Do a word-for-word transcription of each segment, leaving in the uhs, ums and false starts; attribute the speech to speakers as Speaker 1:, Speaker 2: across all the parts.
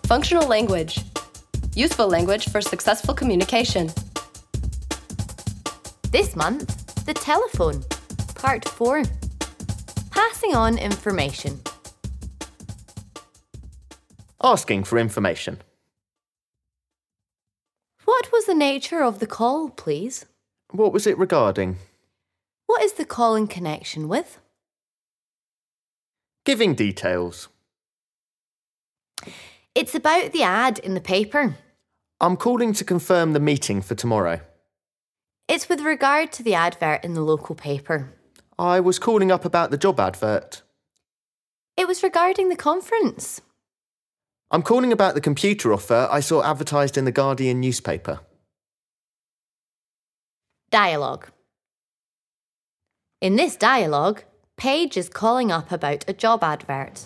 Speaker 1: Functional language. Useful language for successful communication.
Speaker 2: This month, the telephone. Part four. Passing on information.
Speaker 3: Asking for information.
Speaker 2: What was the nature of the call, please?
Speaker 3: What was it regarding?
Speaker 2: What is the call in connection with?
Speaker 3: Giving details.
Speaker 2: It's about the ad in the paper.
Speaker 3: I'm calling to confirm the meeting for tomorrow.
Speaker 2: It's with regard to the advert in the local paper.
Speaker 3: I was calling up about the job advert.
Speaker 2: It was regarding the conference.
Speaker 3: I'm calling about the computer offer I saw advertised in the Guardian newspaper.
Speaker 2: Dialogue. In this dialogue, Paige is calling up about a job advert.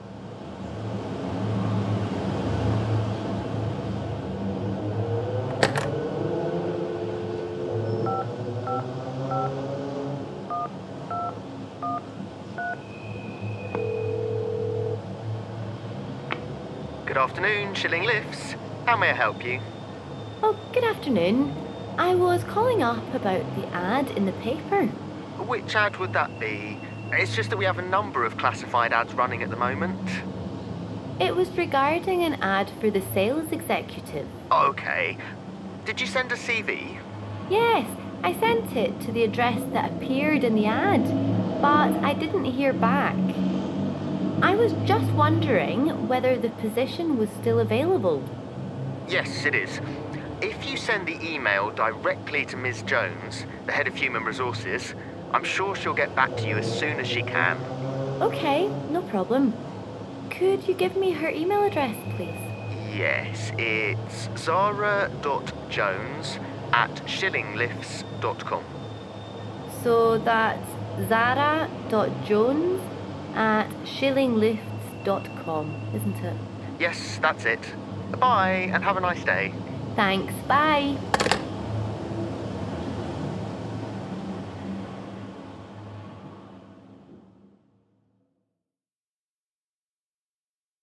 Speaker 3: Good afternoon, Shilling Lifts. How may I help you?
Speaker 2: Oh, good afternoon. I was calling up about the ad in the paper.
Speaker 3: Which ad would that be? It's just that we have a number of classified ads running at the moment.
Speaker 2: It was regarding an ad for the sales executive.
Speaker 3: Okay. Did you send a C V?
Speaker 2: Yes, I sent it to the address that appeared in the ad, but I didn't hear back. I was just wondering whether the position was still available.
Speaker 3: Yes, it is. If you send the email directly to Miz Jones, the head of Human Resources, I'm sure she'll get back to you as soon as she can.
Speaker 2: Okay, no problem. Could you give me her email address, please?
Speaker 3: Yes, it's zara dot jones at shillinglifts dot com.
Speaker 2: So that's zara dot jones at shillinglifts dot com, isn't it?
Speaker 3: Yes, that's it. Bye, and have a nice day.
Speaker 2: Thanks, bye.